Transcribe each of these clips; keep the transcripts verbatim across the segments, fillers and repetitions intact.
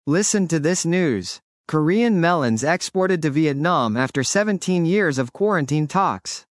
Listen to this news. Korean melons exported to Vietnam after seventeen years of quarantine talks.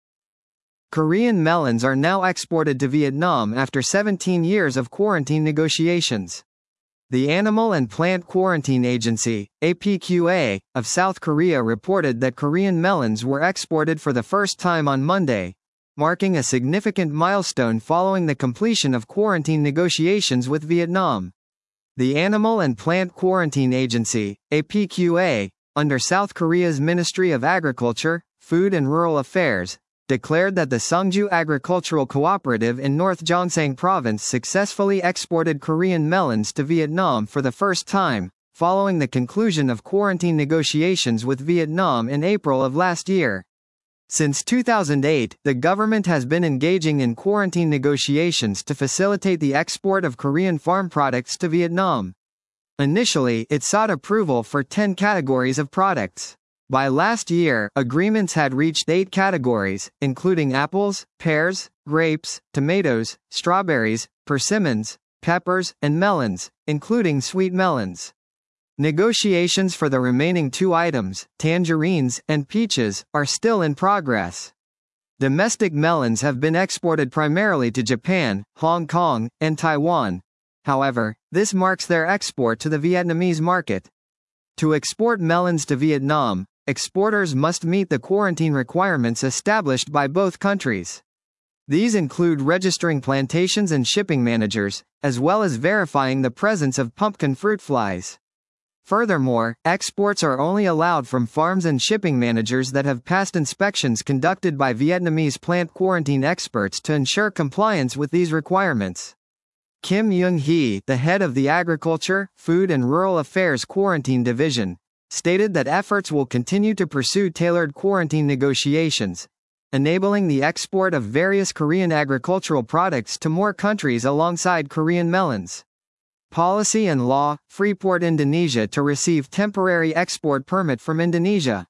Korean melons are now exported to Vietnam after seventeen years of quarantine negotiations. The Animal and Plant Quarantine Agency, A P Q A, of South Korea reported that Korean melons were exported for the first time on Monday, marking a significant milestone following the completion of quarantine negotiations with Vietnam. The Animal and Plant Quarantine Agency, A P Q A, under South Korea's Ministry of Agriculture, Food and Rural Affairs, declared that the Sungju Agricultural Cooperative in North Gyeongsang Province successfully exported Korean melons to Vietnam for the first time, following the conclusion of quarantine negotiations with Vietnam in April of last year. Since two thousand eight, the government has been engaging in quarantine negotiations to facilitate the export of Korean farm products to Vietnam. Initially, it sought approval for ten categories of products. By last year, agreements had reached eight categories, including apples, pears, grapes, tomatoes, strawberries, persimmons, peppers, and melons, including sweet melons. Negotiations for the remaining two items, tangerines and peaches, are still in progress. Domestic melons have been exported primarily to Japan, Hong Kong, and Taiwan. However, this marks their export to the Vietnamese market. To export melons to Vietnam, exporters must meet the quarantine requirements established by both countries. These include registering plantations and shipping managers, as well as verifying the presence of pumpkin fruit flies. Furthermore, exports are only allowed from farms and shipping managers that have passed inspections conducted by Vietnamese plant quarantine experts to ensure compliance with these requirements. Kim Young-hee, the head of the Agriculture, Food and Rural Affairs Quarantine Division, stated that efforts will continue to pursue tailored quarantine negotiations, enabling the export of various Korean agricultural products to more countries alongside Korean melons. Policy and Law, Freeport Indonesia to receive temporary export permit from Indonesia.